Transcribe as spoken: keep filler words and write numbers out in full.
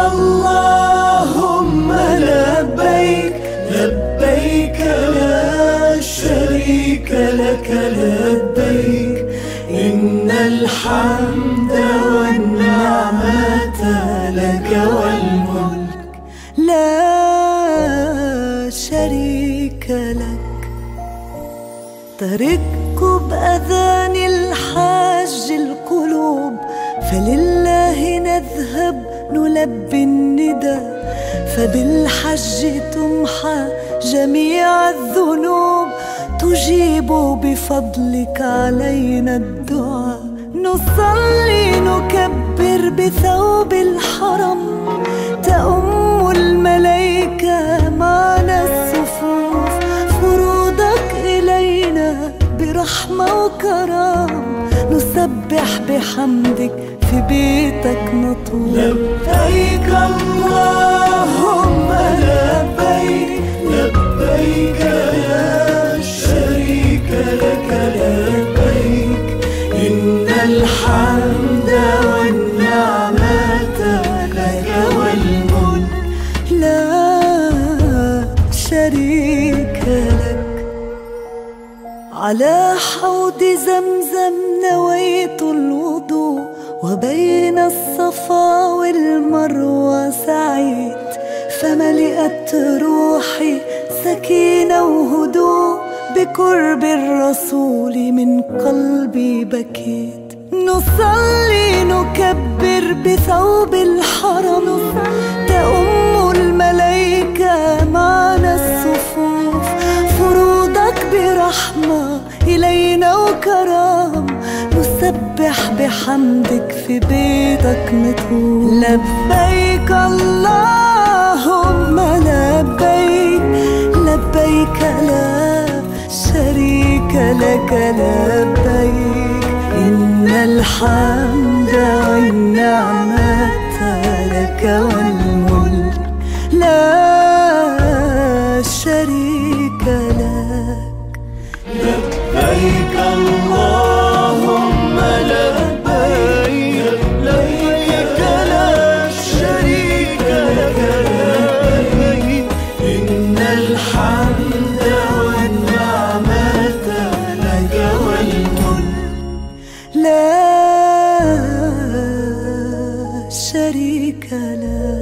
اللهم لبيك لبيك لا شريك لك لبيك إن الحمد والنعمة لك والملك لا شريك لك. تركوا بأذان الحاج القلوب، فلله نذهب نلبي الندى، فبالحج تمحى جميع الذنوب، تجيب بفضلك علينا الدعاء. نصلي نكبر بثوب الحرم، تأم الملائكة معنا الصفوف، فروضك إلينا برحمة وكرم، نسبح بحمدك في بيتك نطوف. لبيك اللهم لبيك لبيك لا شريك لك لبيك إن الحمد والنعمة لك والملك لا شريك لك. على حوض زمزم نويت الوضوء، وبين الصفا والمروة سعيت، فملئت روحي سكينة وهدوء، بقرب الرسول من قلبي بكيت. نصلي نكبر بثوب الحرم، تأم الملائكة معنا الصفوف، فروضك برحمة إلينا وكرم، نسبح بحمدك في بيتك نطوف. لبيك اللهم لبيك لبيك لا شريك لك لبيك إن الحمد والنعمة لك والملك لا شريك لك. لبيك اللهم لبيك لبيك لا شريك لك لبيك إن الحمد والنعمة لك والملك لا شريك لك.